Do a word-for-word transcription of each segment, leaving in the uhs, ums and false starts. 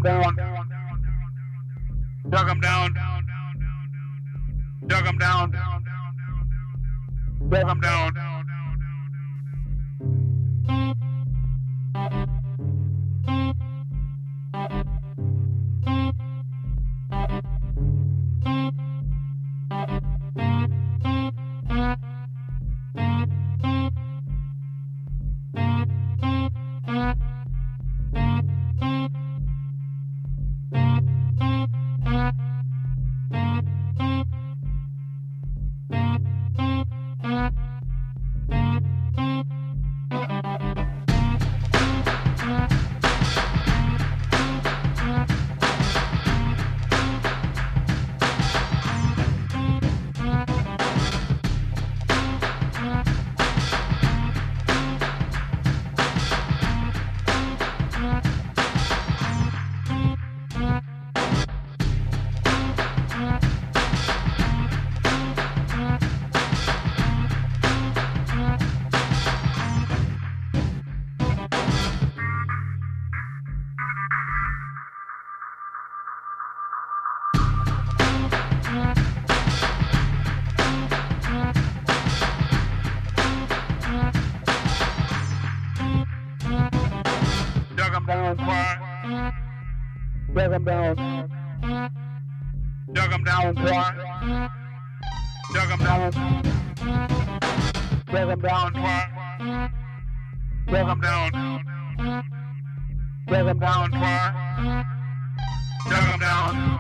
down, dug 'em down, dug 'em down, dug 'em down. Dug 'em down, dug 'em down, twice. Dug 'em down, dug 'em down, twice. Dug 'em down, dug 'em down, twice. Dug 'em down.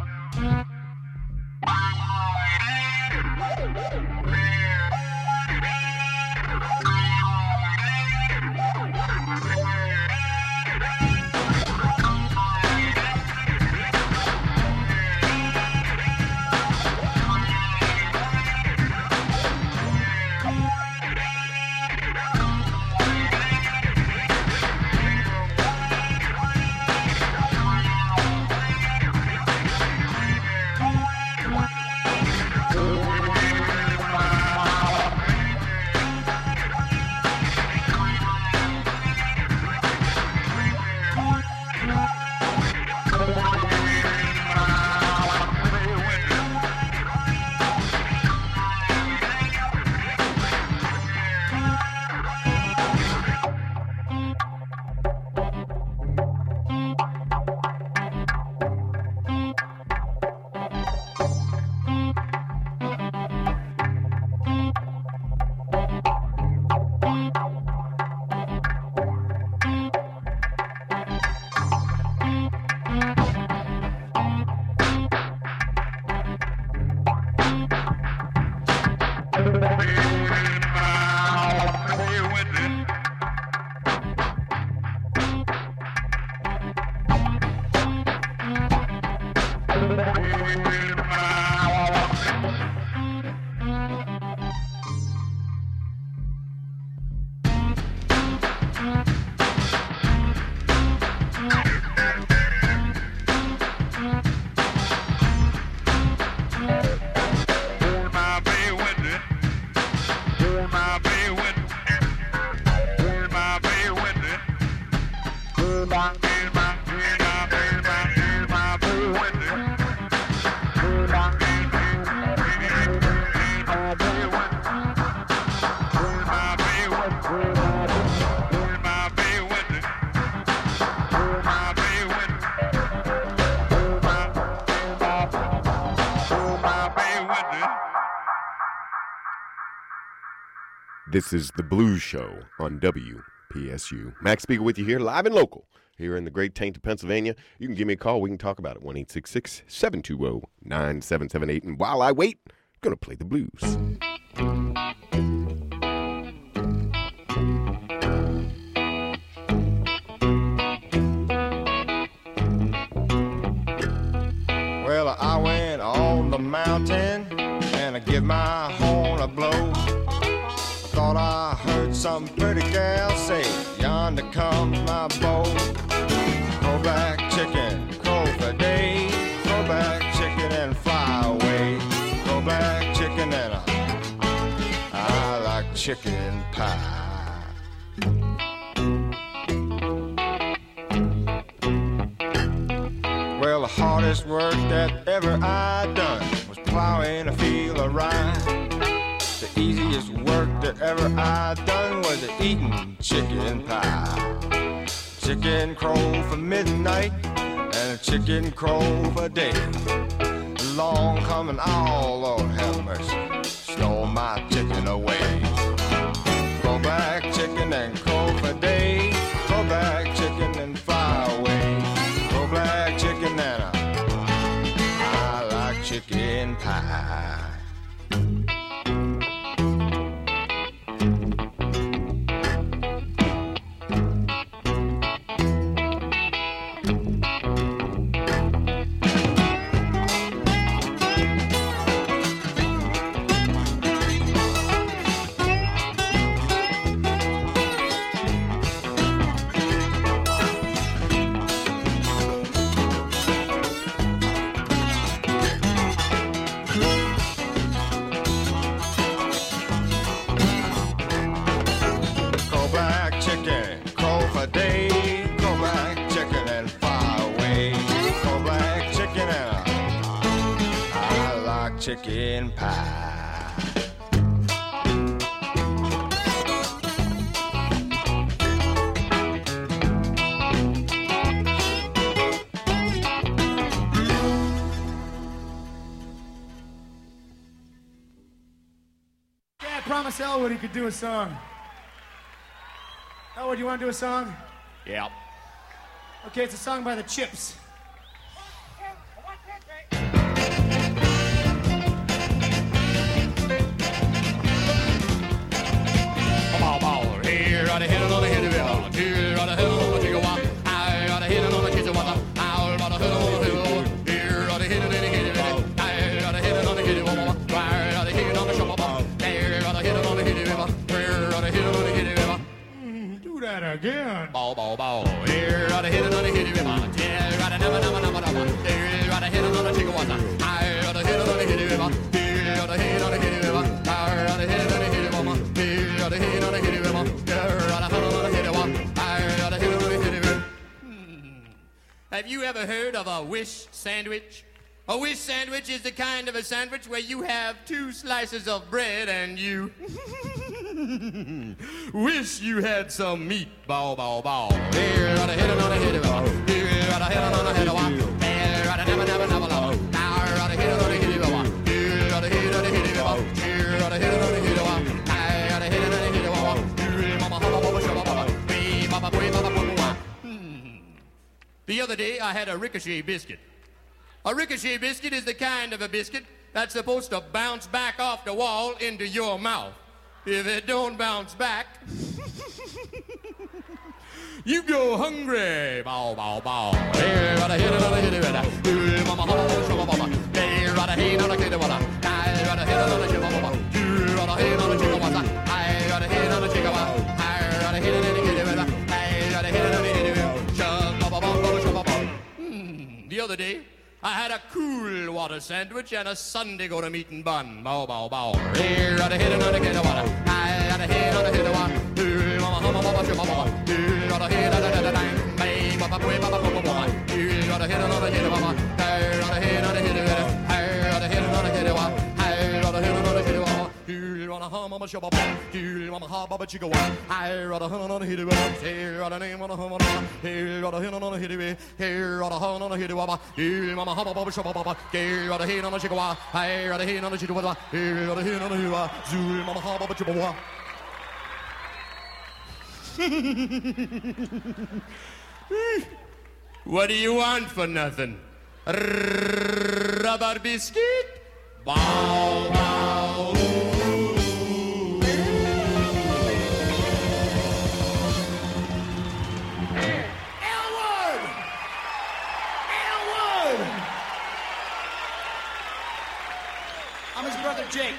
This is The Blues Show on W P S U. Max Spiegel with you here, live and local, here in the great taint of Pennsylvania. You can give me a call. We can talk about it, one eight six six, seven two zero, nine seven seven eight. And while I wait, I'm going to play the blues. Well, I went on the mountain and I give my horn a blow. Thought I heard some pretty gal say, yonder comes my beau. Crow black chicken, crow for day. Crow black chicken and fly away. Crow black chicken and I, I like chicken pie. hardest work that ever I done was plowing a field of rye. The easiest work that ever I done was eating chicken pie. Chicken crow for midnight and a chicken crow for day. Long coming, oh Lord have mercy, stole my chicken away. Crow black chicken and crow for day, crow black chicken and fly away. Crow black chicken and a, I like chicken pie. Chicken pie. Yeah, I promised Elwood he could do a song. Elwood, you want to do a song? Yeah. Okay, it's a song by the Chips. Here, right ahead, another hit of it. Here, right ahead, another take a walk. I got a hit, another kiss of water. I got a hit, another hit of water. Here, right ahead, another hit of it. I got a hit, another hit of water. Right, right ahead, another shop of there, right ahead, another hit of it. Here, right ahead, another hit of it. Do that again. Bow, bow, bow. Here, right ahead, another hit of it. Here, right ahead, another, another, another. Here, right ahead, another take a water. I got a hit, another hit of it. Here, right ahead, another hit of it. Right ahead, another hit of it. Here, right ahead, another hit of it. Have you ever heard of a wish sandwich? A wish sandwich is the kind of a sandwich where you have two slices of bread and you wish you had some meat. Bow, bow, bow. Here, right ahead, another hit of it. Here, right ahead, another hit of it. Here, right ahead, never, never, never, never. Now, right ahead, another hit of it. Here, right ahead, another hit of it. Here, right ahead, another hit of it. Now, right ahead, another hit of it. Here, mama, mama, mama, shabba, mama. Wee, mama, wee, mama, mama. The other day, I had a ricochet biscuit. A ricochet biscuit is the kind of a biscuit that's supposed to bounce back off the wall into your mouth. If it don't bounce back, you go hungry. Bow, bow, bow. Here, right ahead, another hit of it. Here, mama, mama, mama, mama. Here, right ahead, another hit of it. Here, right ahead, another hit of it. Here, right ahead, another hit of it. Here, right ahead, another hit of it. Here, right ahead, another hit of it. Here, right ahead, another hit of it. The other day, I had a cool water sandwich and a Sunday go to meeting bun. Bow, bow, bow. Here, right ahead, another hit of water. I got a hit, another hit of water. Here, mama, mama, mama, mama, mama. Here, right ahead, another hit of water. Hey, papa, papa, papa, papa. Here, right ahead, another hit of water. Here, right ahead, another hit of water. Here, right ahead, another hit of water. Here, right ahead, another hit of water. Here, on a hum, mama, shabba, here, mama, ha, baba, chica, one. Here, on a hum, another hit of water. Here, on a name, on a hum, on a here, on a hit, another hit of water. Here, on a hum, another hit of water. Here, mama, ha, baba, shabba, baba. Here, on a hit, on a chica, one. Here, on a hit, on a chica, one. Here, on a hit, on a hit of water. Here, mama, ha, baba, chica, one. What do you want for nothing? Rubber biscuit? Bow, bow. Elwood! Elwood! I'm his brother Jake.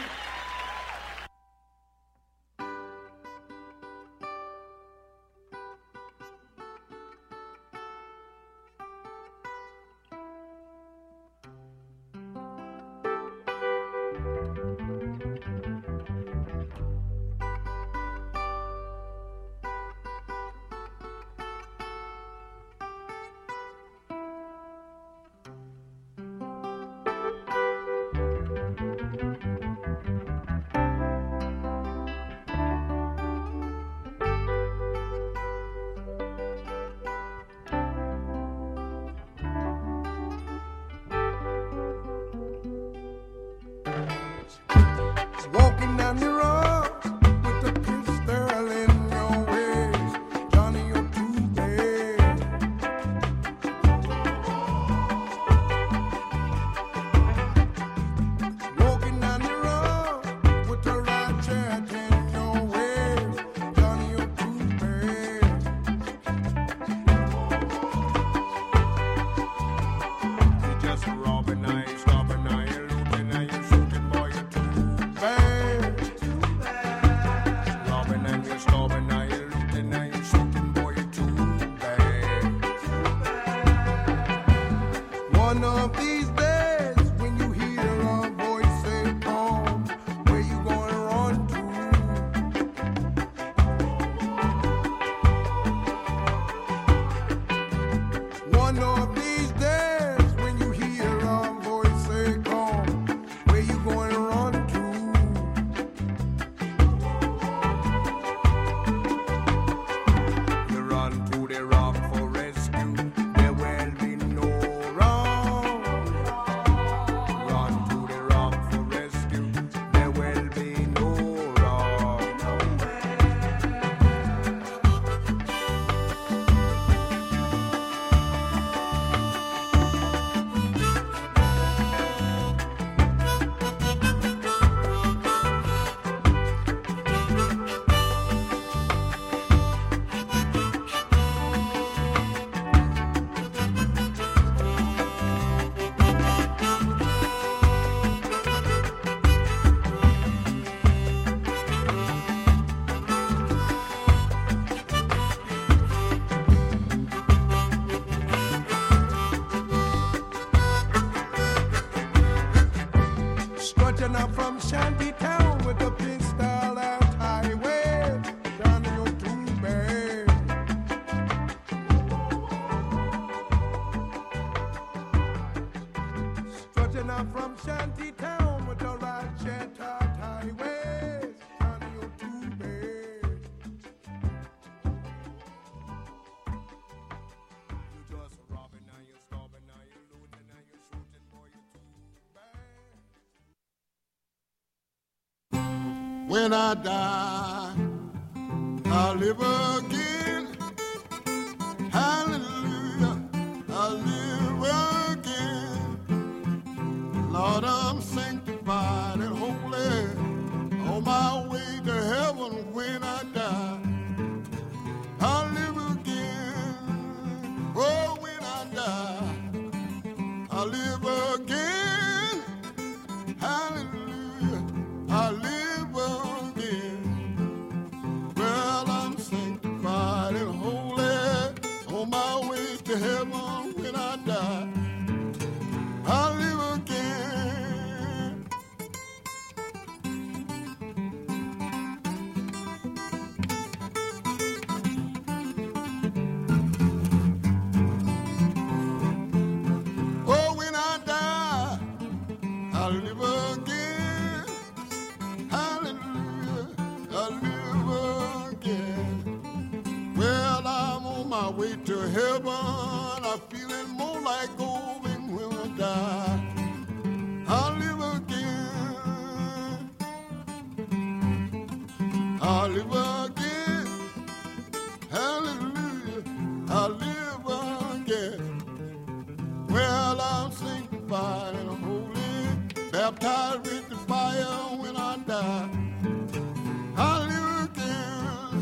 robbing, I ain't stopping, I ain't looting, I ain't shooting, boy, you're too bad. Robbing and you're stopping, I ain't looting, I ain't shooting, boy, you're too bad. One of these days, when you hear a voice say, come, where you gonna run to? One of these days, when you hear a voice say, come, where you gonna run to? You run to the rock for rescue, there will be no wrong. Run to the rock for rescue, there will be no wrong. Strutting up from Shanty Town with a pistol at highway, down in your tomb bed. Strutting up from Shanty Town with a ratchet at highway, down in your tomb bed. You just robbing, now you're stopping, now you're looting, now you're shooting, boy, you're too bad. When I die, I'll live again. Hallelujah, I'll live again. Lord, I'm sanctified and holy, on my way to heaven when I die. I'll live again. Oh, when I die, I'll live again. Hallelujah, I'll live again. Well, I'm sanctified and holy, on my way to heaven when I die. I'll live again. Oh, when I die, I'll live again. Hallelujah, I'll live again. Well, I'm on my way to heaven. I'm feeling more like going when I die. I'll live again. I'll live again. Hallelujah, I'll live again. Well, I'm sanctified and holy, baptized with the fire when I die. I'll live again.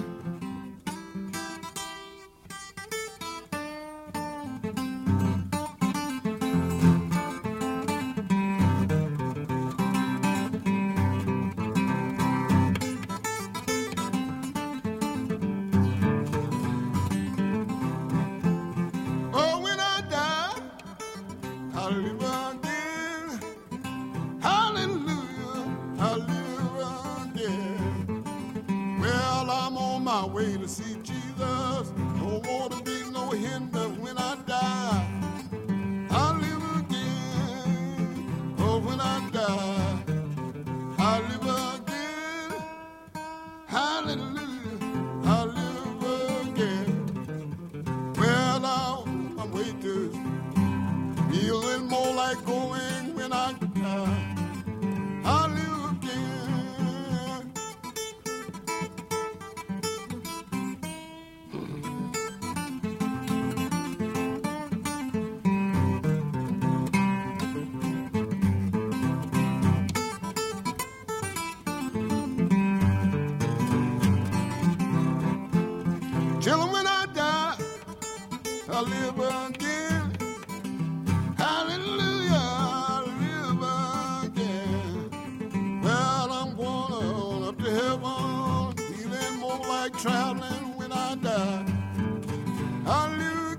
Oh, when I die, I'll live again. Hallelujah, I'll live again. Well, I'm on my way to see Jesus. Don't want to be no hinder when I die. I'll live again. Oh, when I die, I'll live again. Hallelujah, I'll live again. Well, I'm on my way to feeling more like going when I die. I'll live again. traveling when I die. I'll live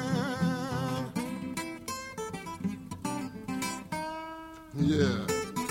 again. Yeah.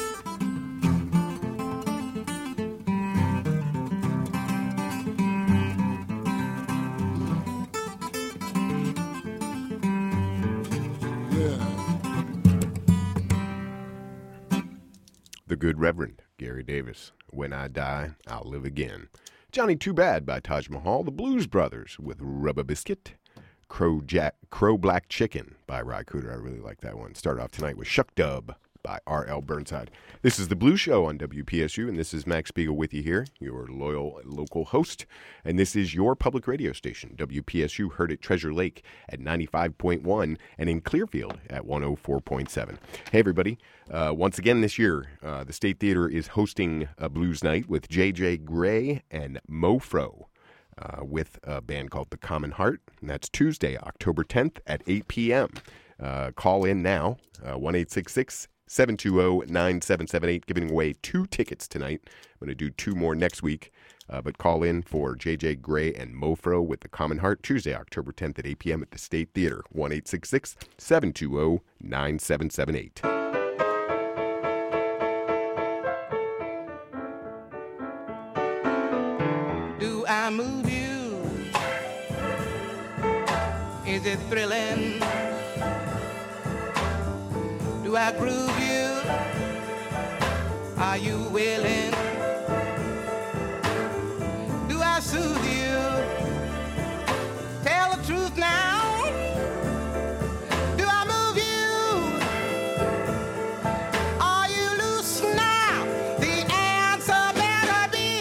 The good Reverend Gary Davis. When I die, I'll live again. Johnny Too Bad by Taj Mahal. The Blues Brothers with Rubber Biscuit. Crow Jack, Crow Black Chicken by Ry Cooder. I really like that one. Start off tonight with Shuck Dub by R L Burnside. This is the Blues Show on W P S U, and this is Max Spiegel with you here, your loyal local host. And this is your public radio station, W P S U, heard at Treasure Lake at ninety-five point one and in Clearfield at one oh four point seven. Hey, everybody. Uh, once again this year, uh, the State Theater is hosting a blues night with J J Gray and Mofro. Uh, with a band called The Common Heart, and that's Tuesday, October tenth at eight p.m. Uh, call in now, uh, one eight six six, seven two zero, nine seven seven eight, giving away two tickets tonight. I'm going to do two more next week, uh, but call in for J J Gray and Mofro with The Common Heart, Tuesday, October tenth at eight p.m. at the State Theater, one eight six six, seven two zero, nine seven seven eight. Do I move you? Is it thrilling? Do I groove you? Are you willing? Do I soothe you? Tell the truth now. Do I move you? Are you loose now? The answer better be.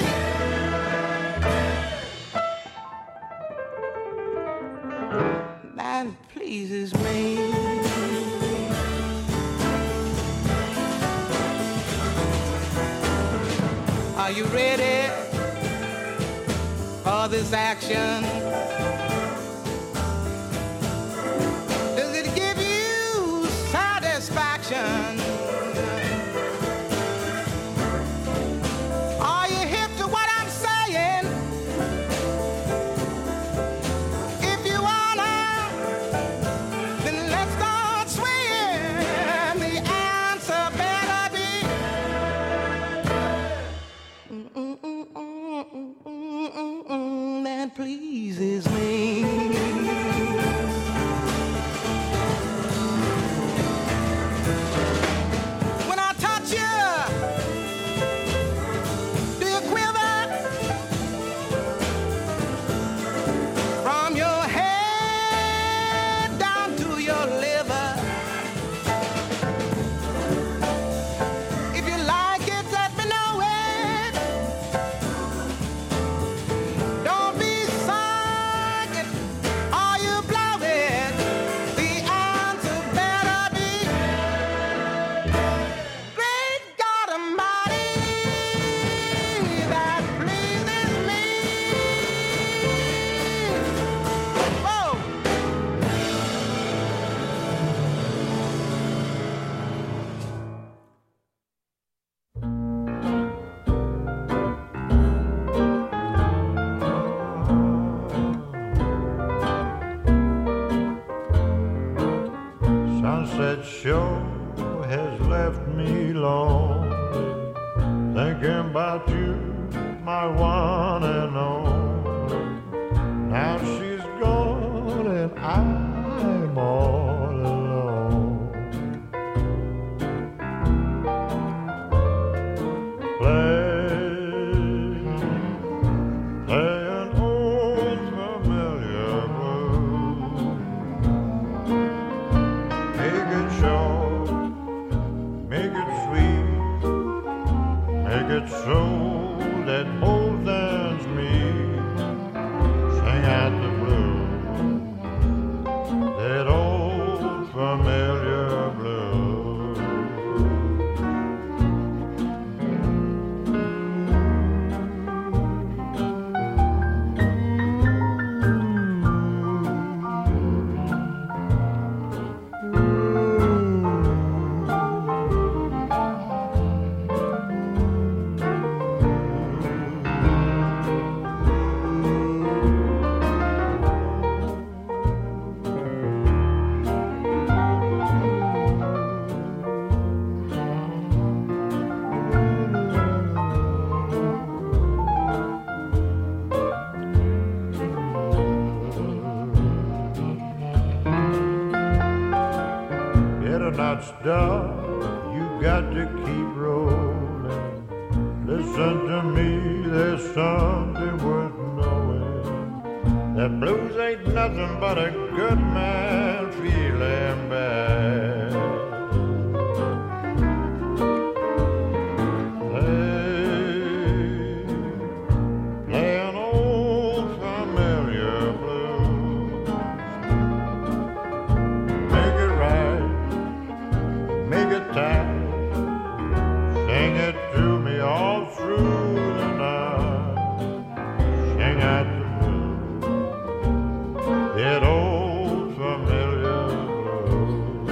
That pleases me. Are you ready for this action? Does it give you satisfaction? Are you hip to what I'm saying? If you wanna, then let's start swinging. The answer better be. Mm-mm-mm-mm-mm-mm, that pleases me. When I touch you, do you quiver? From your head down to your liver. If you like it, let me know it. Don't be psychic, or you blow it. The answer better be. Great God Almighty, that pleases me. Whoa. Sunset show has left me lonely, thinking about you, my one and only. Now she's gone and I'm all alone. Play, play an old familiar blues. Make it short, make it sweet, make it so that both ends meet. Sing out the blues, that old familiar blues. you got to keep rolling. Listen to me, there's something worth knowing. That blues ain't nothing but a good man feeling bad. Play, play an old familiar blues. Make it right, make it tight. Sing it to me all through the night. Sing out the blues, that old familiar blues.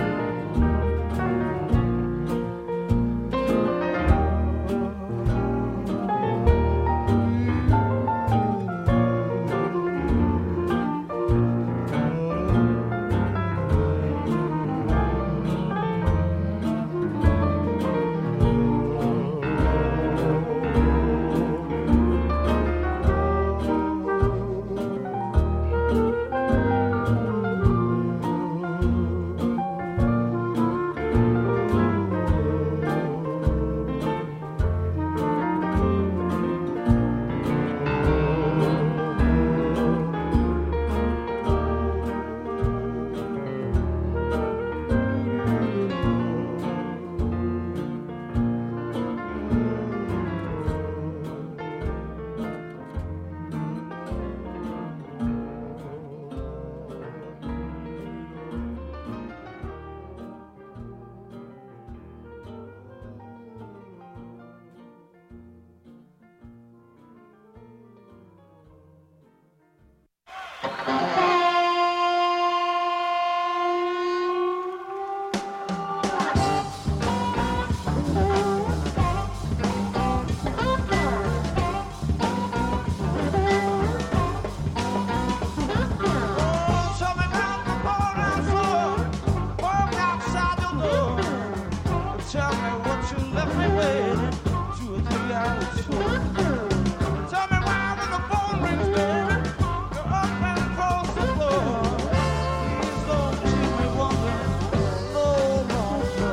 Tell me what you left me with, two or three hours tour. Tell me why when the phone rings, baby, you're up and across the floor. Please don't keep me wondering, no, no, no.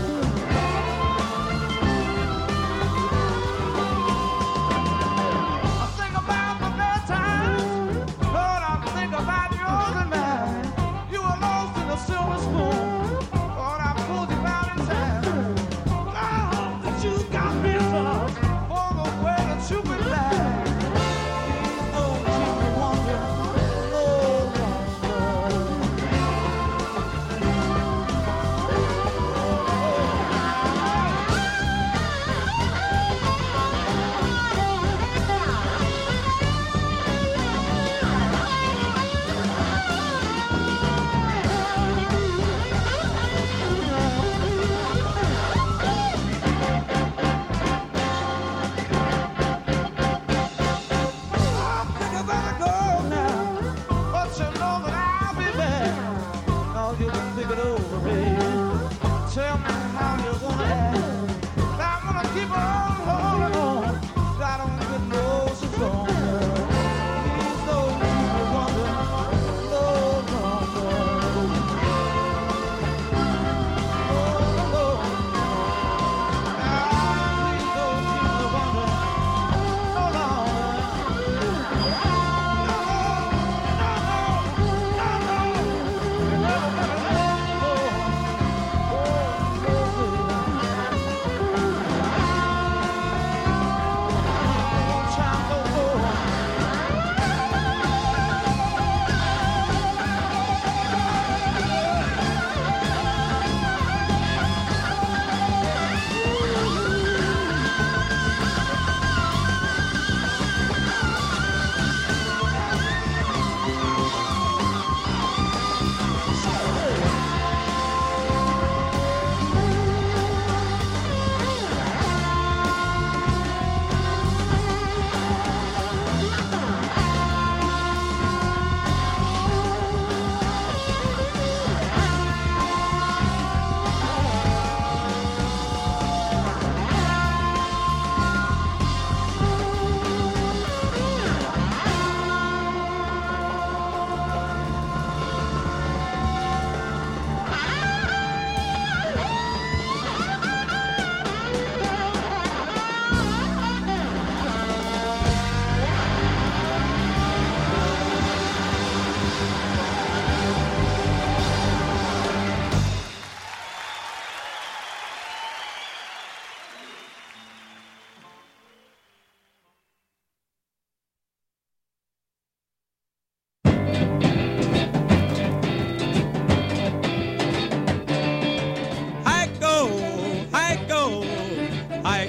I think about the bad times, Lord, I think about yours and mine. You were lost in a silver spoon. Lord, I pulled you out in time. You got me for the way that you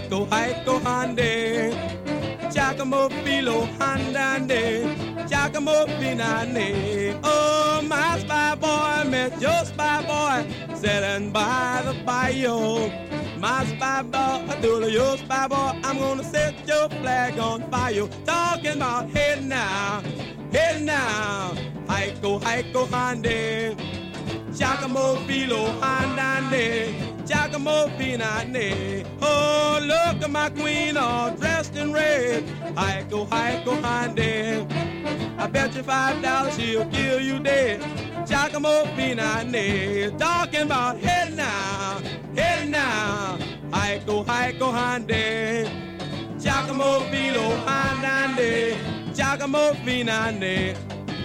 Haiko, haiko, hande. Giacomo Filo, handande. Giacomo Finane. Oh, my spy boy met your spy boy sitting by the bayou. My spy boy, do your spy boy, I'm gonna set your flag on fire. Talking about hey now, hey now. Haiko, haiko, hande. Giacomo Filo, handande. Giacomo Finane. Oh, look at my queen all dressed in red. Haiko, haiko, hande. I bet you five dollars she'll kill you dead. Giacomo Finane. Talking about hey now, hey now. Haiko, haiko, hande. Giacomo Filo, handande. Giacomo Finane.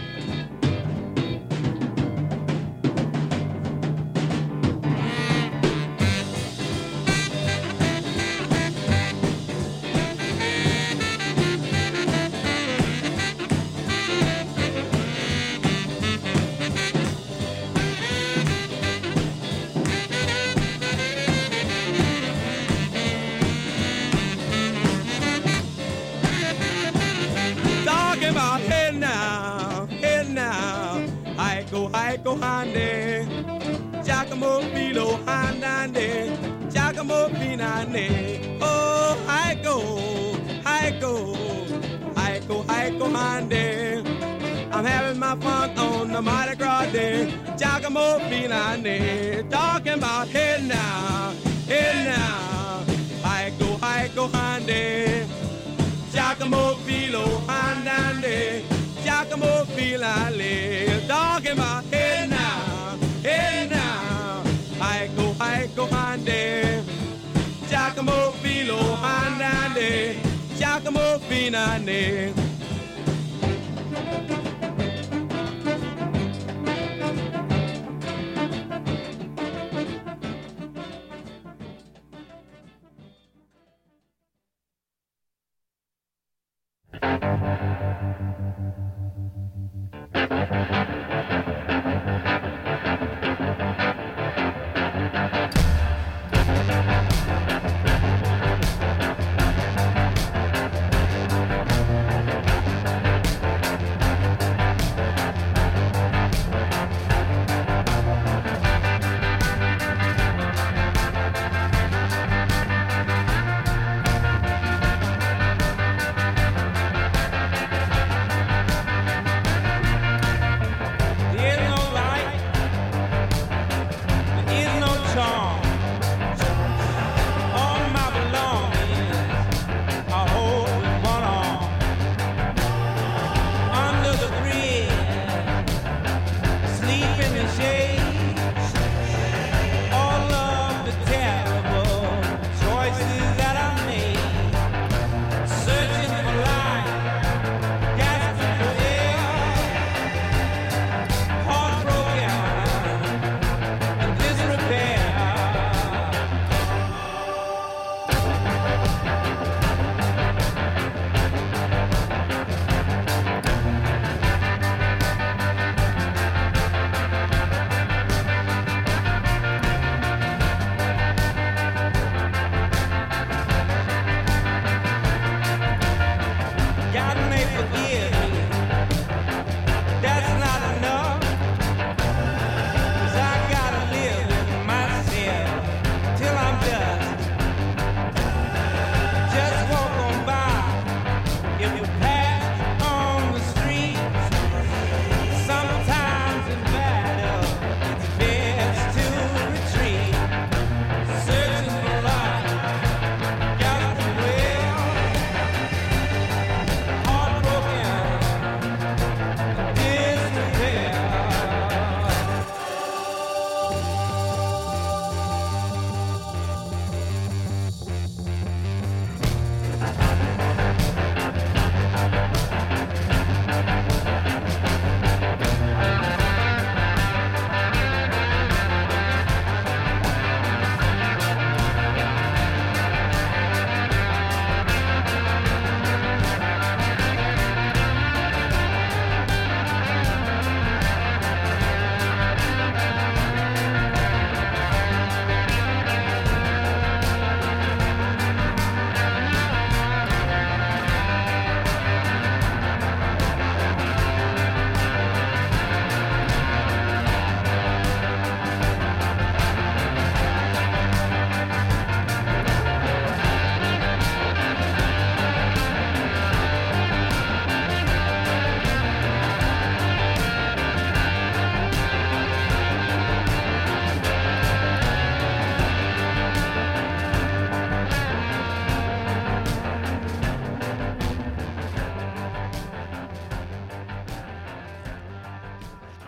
Haiko, hande. Giacomo Filo, handande. Giacomo Finane. Oh, haiko, haiko, haiko, haiko, hande. I'm having my fun on the Mardi Gras day. Giacomo Finane. Talking about hey now, hey now. Haiko, haiko, hande. Giacomo Filo, handande. Giacomo Finale, talking about hey now, hey now. Haiko, haiko, hande. Giacomo Filo, handande. Giacomo Finale.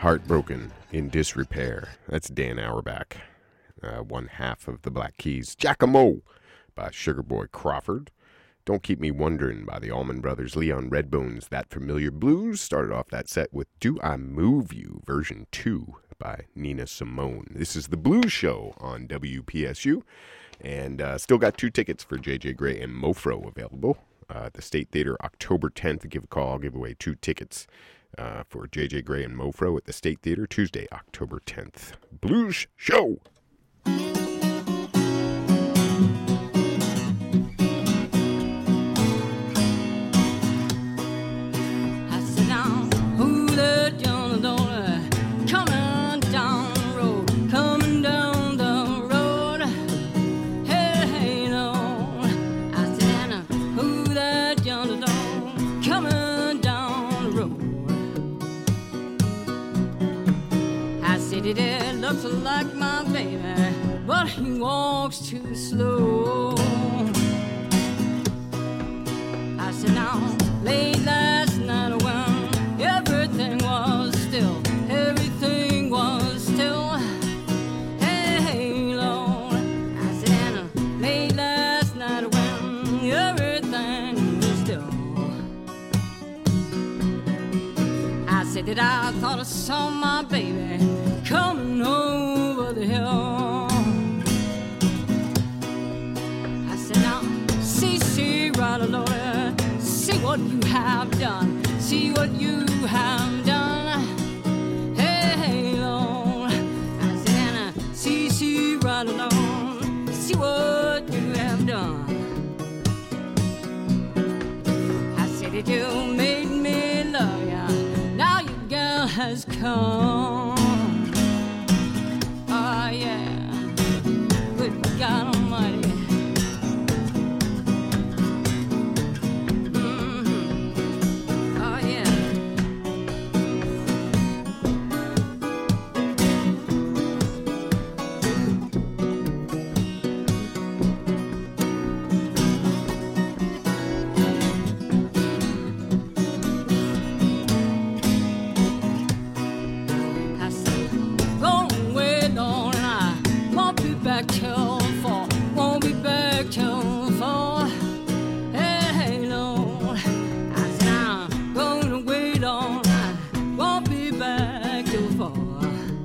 Heartbroken in Disrepair. That's Dan Auerbach, uh, one half of the Black Keys. Giacomo by Sugar Boy Crawford. Don't Keep Me Wondering by the Allman Brothers. Leon Redbone's That Familiar Blues started off that set with Do I Move You, version two by Nina Simone. This is the Blues Show on W P S U, and uh, still got two tickets for J J Grey and Mofro available. Uh, at the State Theater, October tenth. Give a call. I'll give away two tickets uh, for J J Grey and Mofro at the State Theater, Tuesday, October tenth. Blues Show! It looks like my baby, but he walks too slow. I said, now, late last night when everything was still, everything was still. Hey, hey, Lord. I said, Anna, late last night when everything was still. I said that I thought I saw my baby coming over the hill. I said, now, see, see, right, Lord, see what you have done, see what you have done. Hey, hey, Lord. I said, Anna, see, see, right, Lord, see what you have done. I said that you made me love ya, now your girl has come. Oh, yeah, good God Almighty. Mm-hmm. Oh, yeah. I said, go away, Lord, and I won't be back till four. Won't be back till four. Hey, hey, Lord. I said, I'm going away, Lord, I won't be back till four.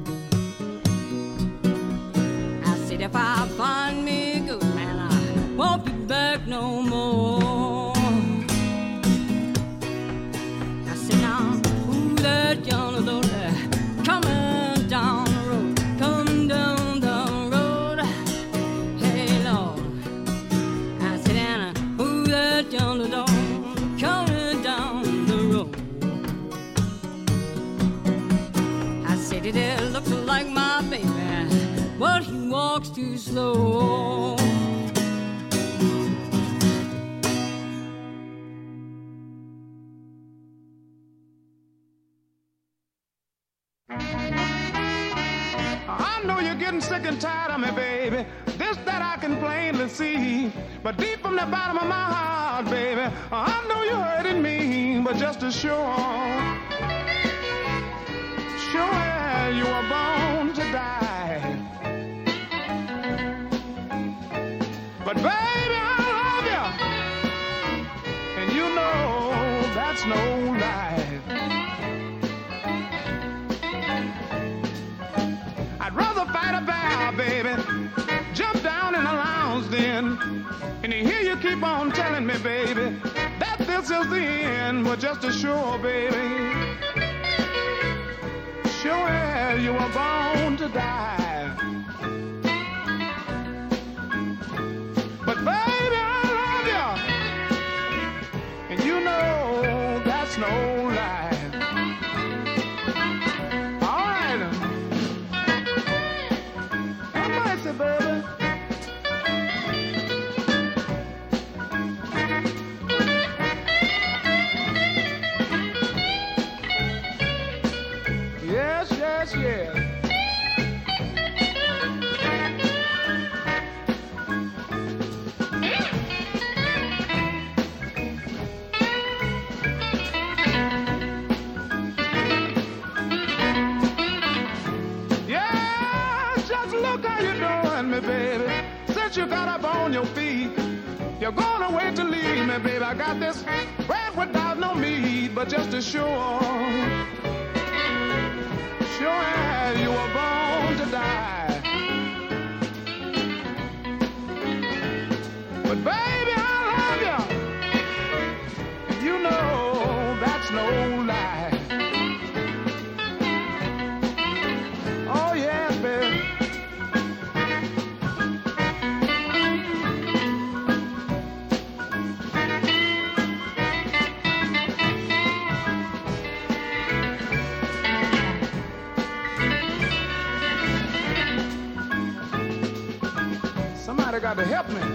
I said, if I find me a good man, I won't be back no more. I said, now, who that yonder Lord coming down the road, coming down the road. Hey, Lord. I said, Anna, who that yonder dog coming down the road? I said, it looks like my baby, but he walks too slow. I know you're getting sick and tired of me, baby. This that I can plainly see. But deep from the bottom of my heart, baby, I know you're hurting me. But just as sure, sure as you were born to die. But baby, I love you, and you know that's no lie. I'd rather fight a battle, baby, jump down in a lounge den, and to hear you keep on telling me, baby, that this is the end. But just as sure, baby, sure as you were born to die. But baby, I love you, and you know that's no lie. Baby. Yes, yes, yes. up on your feet. You're gonna wait to leave me, baby. I got this bread without no meat, but just as sure, sure as you were born to die. But baby, I love you. You know that's no lie. Oh yes, baby. Somebody got to help me.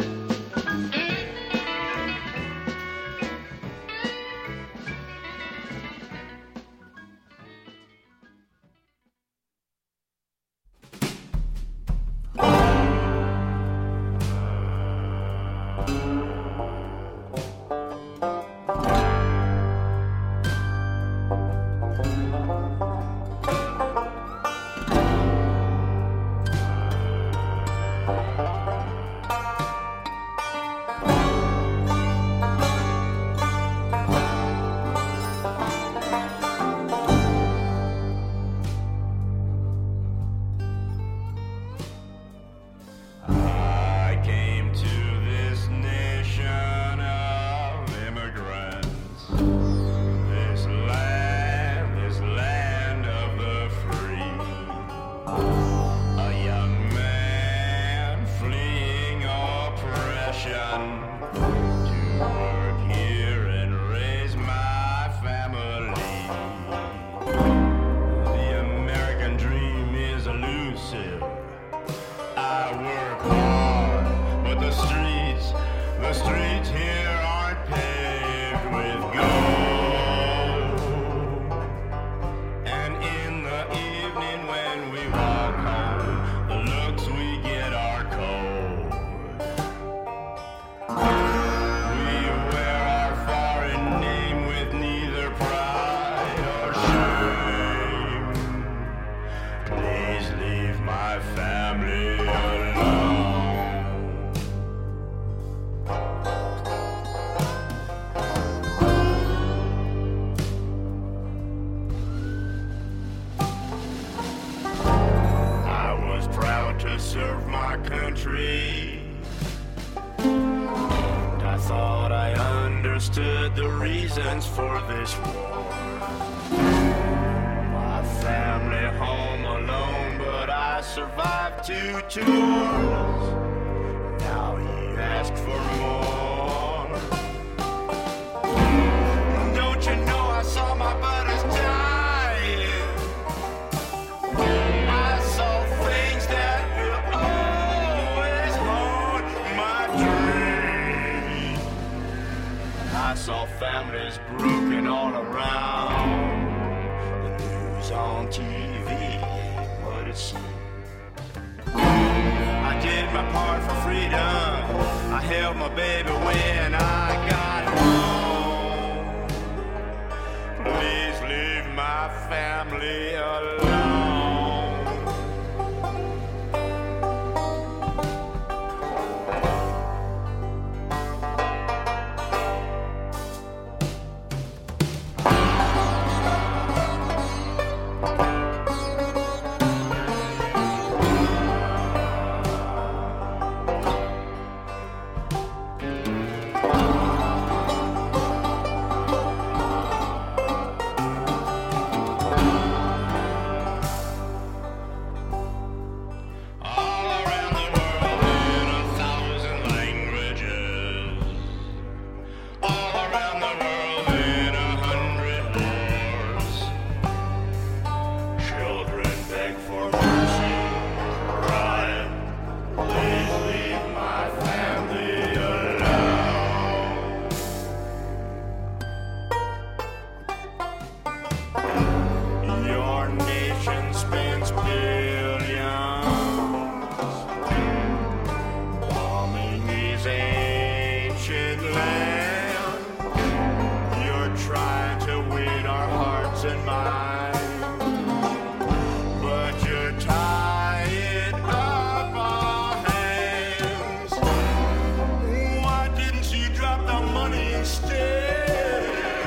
instead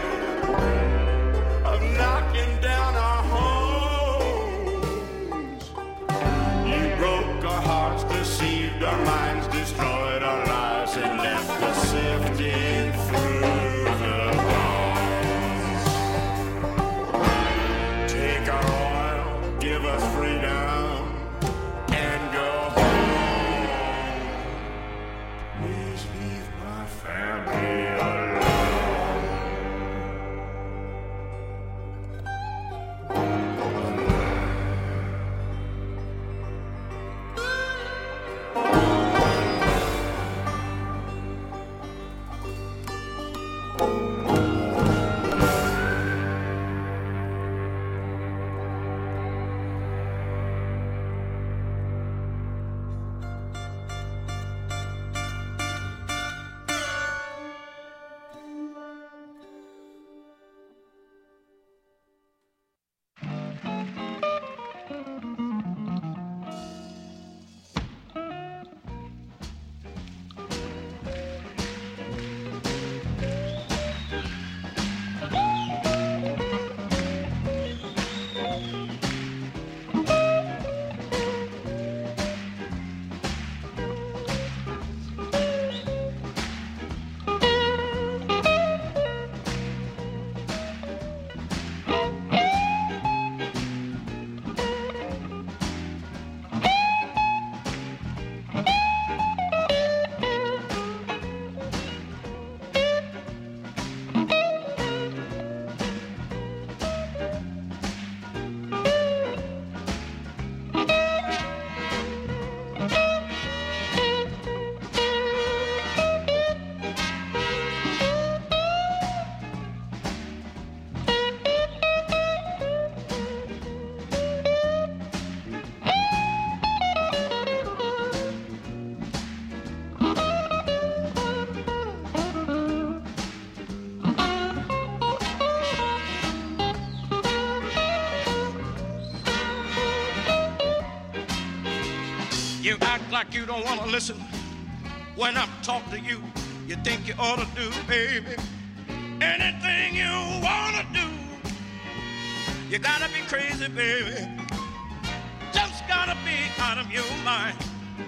of knocking down our homes. You broke our hearts, deceived our minds, destroyed our lives, and left us sifting through the bones. Take our oil, give us freedom, and go home. Please leave my family alone. You act like you don't want to listen when I talk to you. You think you ought to do, baby, anything you want to do. You gotta be crazy, baby. Just gotta be out of your mind.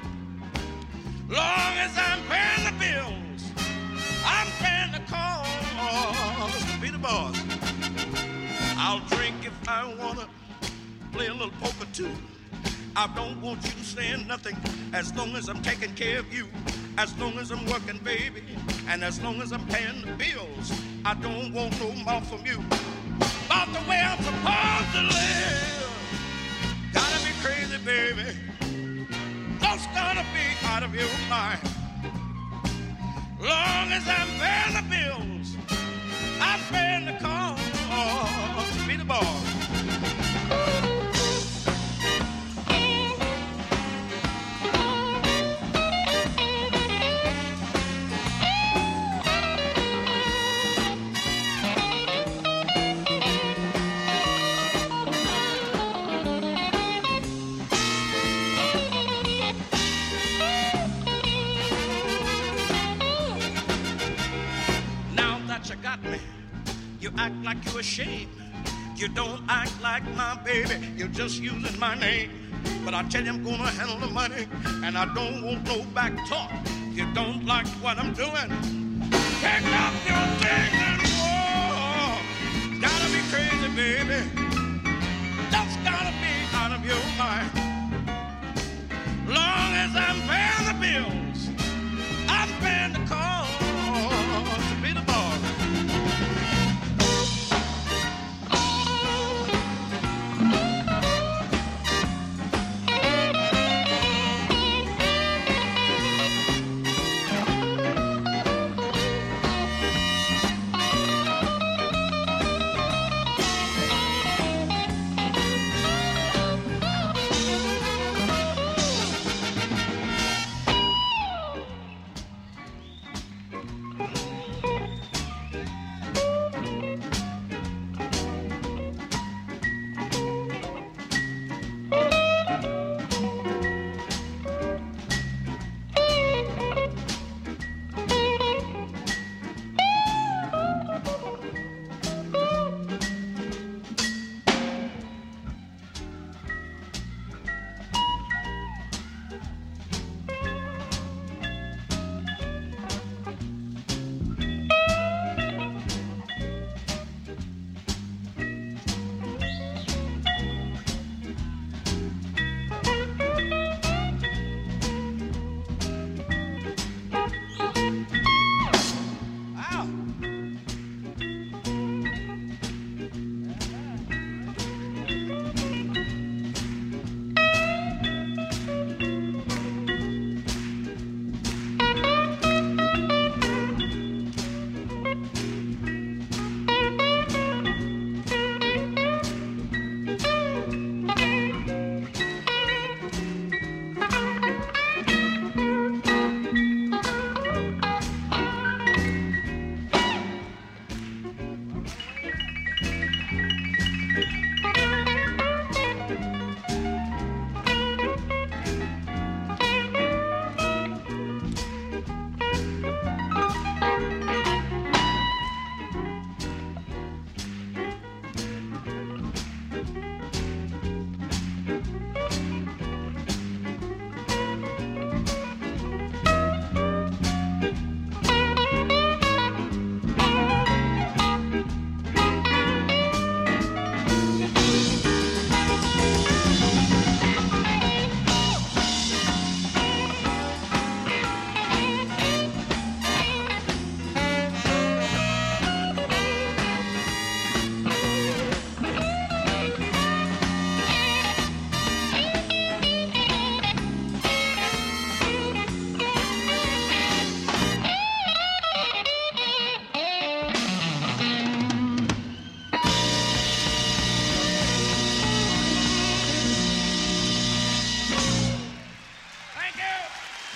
Long as I'm paying the bills, I'm paying the cost to be the boss. I'll drink if I wanna, play a little poker too. I don't want you saying nothing as long as I'm taking care of you, as long as I'm working, baby, and as long as I'm paying the bills. I don't want no more from you about the way I'm supposed to live. Gotta be crazy, baby. Just gotta be out of your mind. Long as I'm paying the bills, I'm paying the cost to be the boss. You got me. You act like you're ashamed. You don't act like my baby. You're just using my name. But I tell you, I'm gonna handle the money, and I don't want no back talk. You don't like what I'm doing, pick up your things and walk. Gotta be crazy, baby. Just gotta be out of your mind. Long as I'm paying the bills, I'm paying the cost to be the boss.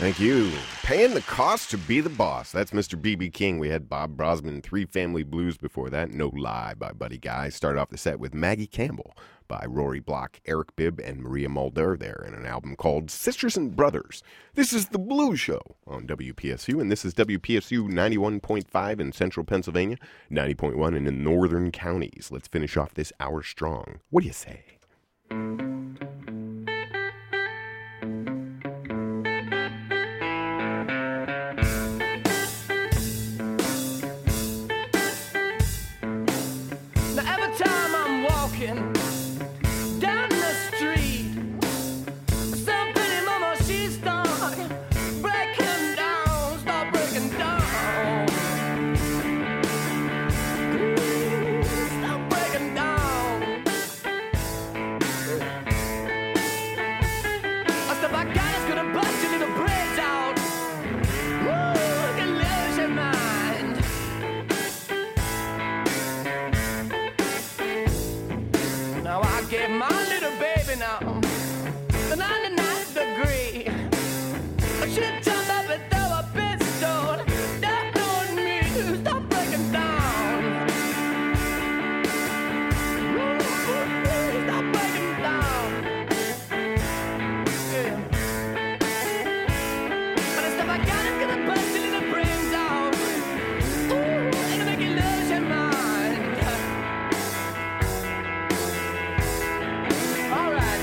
Thank you. Paying the cost to be the boss. That's Mister B B King. We had Bob Brosman, Three Family Blues before that. No Lie by Buddy Guy. Started off the set with Maggie Campbell by Rory Block, Eric Bibb, and Maria Mulder there in an album called Sisters and Brothers. This is The Blues Show on W P S U, and this is W P S U ninety-one point five in central Pennsylvania, ninety point one in the northern counties. Let's finish off this hour strong. What do you say? Down the street, some pretty mama, she start breaking down, start breaking down, Ooh, start breaking down. I stuff I got is gonna bust your little brains out. Ooh, you can lose your mind. Now I gave my little baby now the ninety-ninth degree. She jumped up and threw a pistol down on me. Stop breaking down. Ooh, stop breaking down. Yeah. But the stuff I got is gonna bust your little brains out. Ooh, it's gonna make you lose your mind. All right.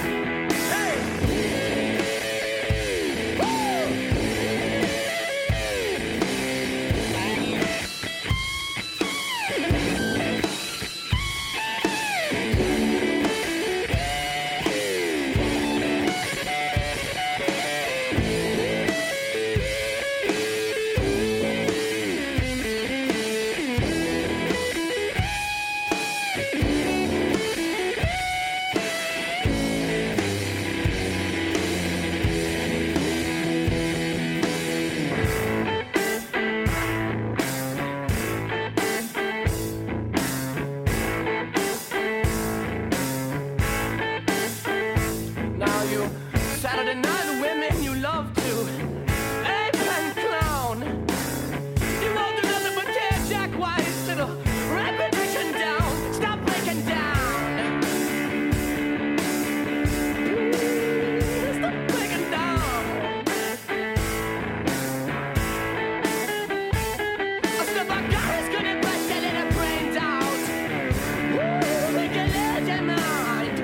Now you Saturday night women you love to ape and clown. You won't do nothing but tear Jack White's little reputation down. Stop breaking down. Ooh, stop breaking down. A stuff I got is gonna bust your little brains out. Ooh, make you lose your mind.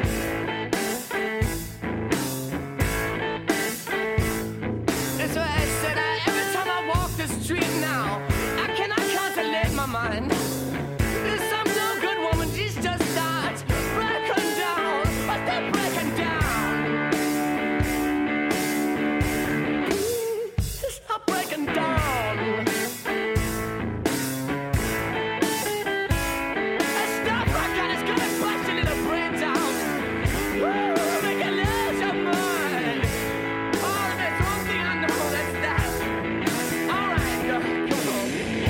That's why I said I, every time I walk the street now, I cannot contemplate my mind. There's some no good woman, she's just starts breaking down. But they're breaking down. Ooh, stop breaking down. That stuff I got is gonna bust your little brains out. Ooh, make you lose your mind. Oh, there's one thing I know, that's that. All right, uh, come on.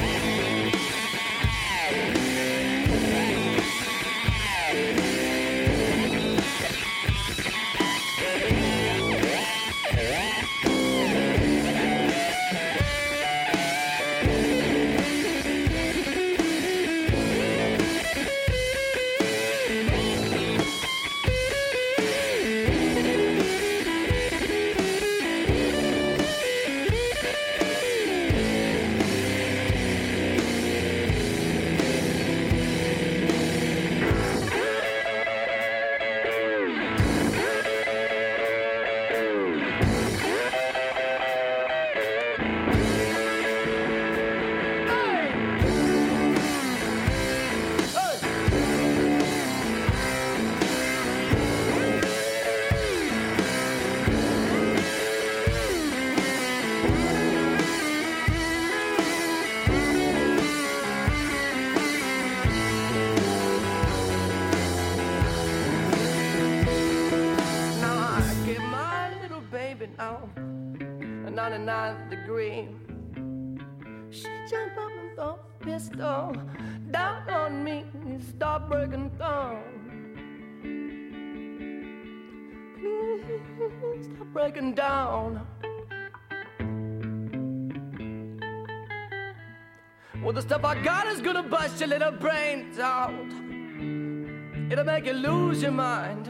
Now I give my little baby now a ninety-ninth degree. She jumped up and threw a pistol down on me. Stop breaking down. Please stop breaking down. Well, the stuff I got is gonna bust your little brains out. It'll make you lose your mind.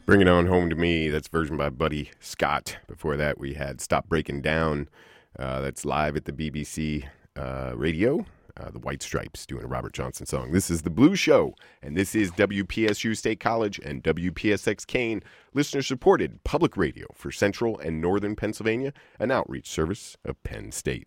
Bring It On Home to Me. That's version by Buddy Scott. Before that, we had Stop Breaking Down. Uh, that's live at the B B C uh, radio. Uh, the White Stripes doing a Robert Johnson song. This is The Blues Show, and this is W P S U State College and W P S X Kane, listener-supported public radio for Central and Northern Pennsylvania, an outreach service of Penn State.